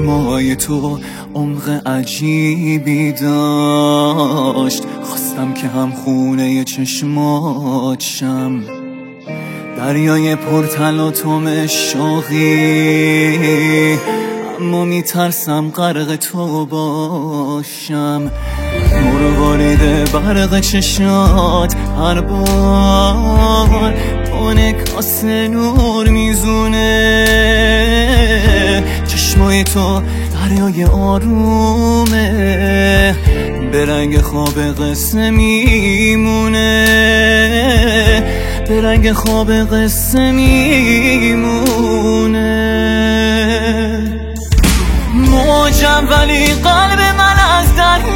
چشمای تو عمق عجیبی داشت، خواستم که هم خونه چشمات شم، دریای پرتلاطم شوقی، اما میترسم غرق تو باشم. مروارید برق چشات هر بار اون کاسه نور میزونه، چشمای تو دریای آرومه، به رنگ خواب قصه میمونه، به رنگ خواب قصه میمونه. موجم ولی قلب من از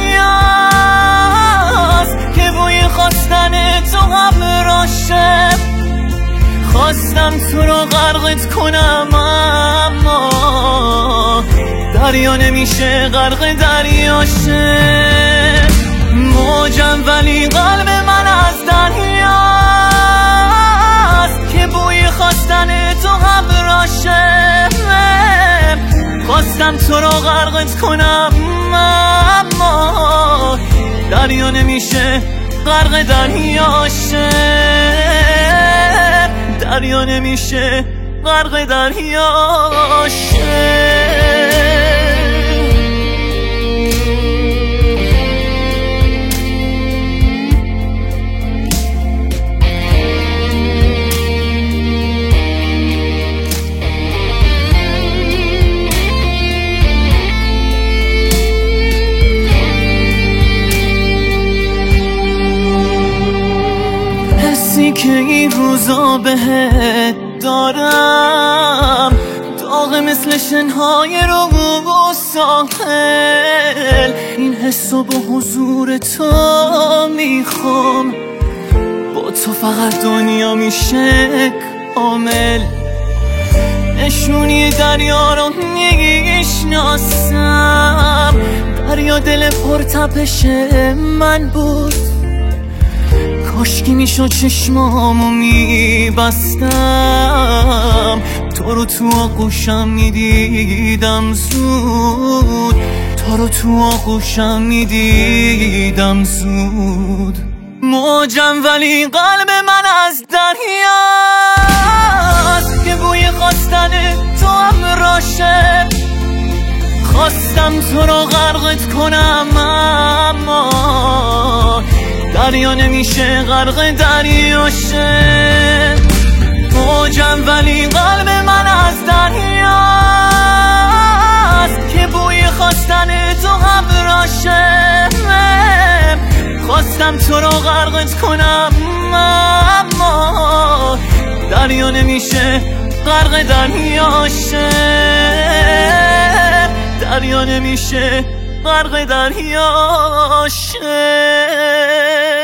دریاست که بوی خواستن تو همراشه، خواستم تو رو غرقت کنم اما دریا نمیشه غرق دریاشه. موجم ولی قلب من از دریاست که بوی خواستن تو همراشه، خواستم تو رو غرقت کنم اما دریا نمیشه غرق دریاشه، دریا نمیشه غرق دریاشه. که این روزا بهت دارم داغ مثل شنهای رو ساحل، این حسو با حضور تو میخوام، با تو فقط دنیا میشه کامل. نشونی دریا رو میشناسم، دریا دل پرتپش من بود، کاشکی میشد چشمامو میبستم، تو رو تو آغوشم میدیدم زود، تو رو تو آغوشم میدیدم زود. موجم ولی قلب من از دریاست که بوی خواستن تو همراشه، خواستم تو رو غرقت کنم اما دریا نمیشه غرق دریاشه. موجم ولی قلب من از دریاست که بوی خواستن تو همراشه، خواستم تو رو غرقت کنم اما دریا نمیشه غرق دریاشه، دریا نمیشه غرق دریاشه.